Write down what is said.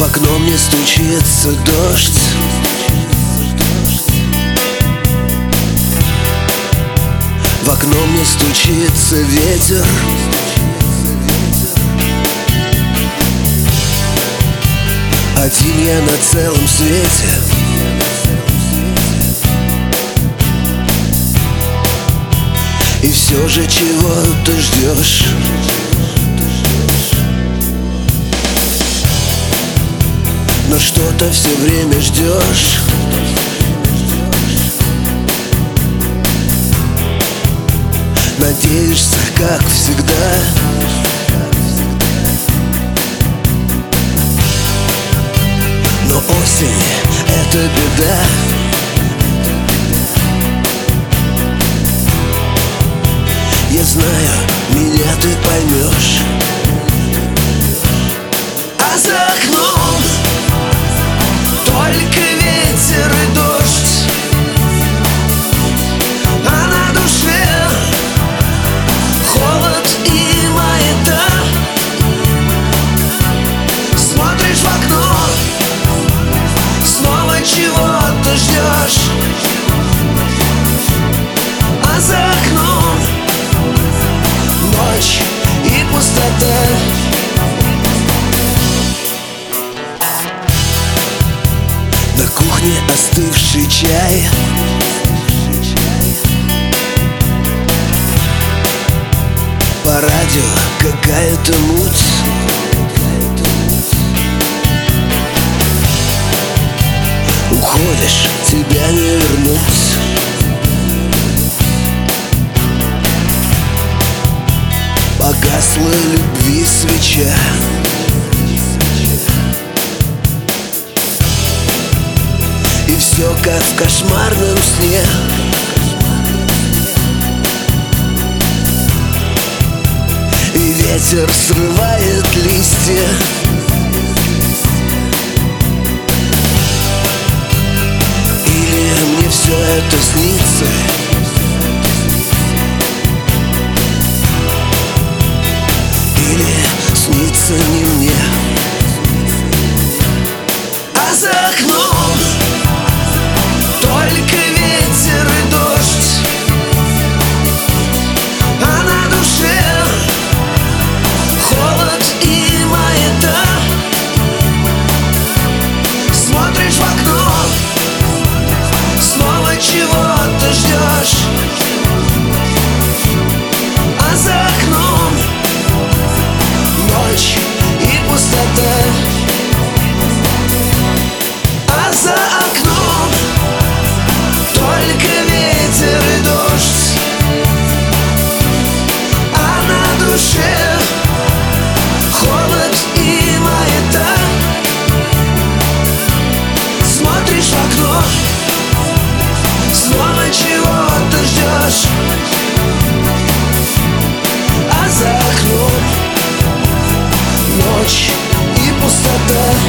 В окно мне стучится дождь. В окно мне стучится ветер. Один я на целом свете. И все же чего ты ждешь? Но что-то все время ждешь. Надеешься, как всегда. Но осень — это беда. Я знаю, меня ты поймешь. А за окном только ветер и дождь, а на душе холод и маята. Смотришь в окно, снова чего-то ждешь. А за окном ночь и пустота. На кухне остывший чай. По радио какая-то муть. Уходишь, тебя не вернуть. Погасла любви свеча. И все как в кошмарном сне. И ветер срывает листья. Или мне все это снится? Или снится не мне? А за окном только ветер и дождь, а на душе холод и маята. Смотришь в окно, снова чего-то ждешь. А за окном ночь и пустота. А за окном только ветер и дождь, а на душе холод и маята. Смотришь в окно, снова чего-то ждешь. А за окном ночь и пустота.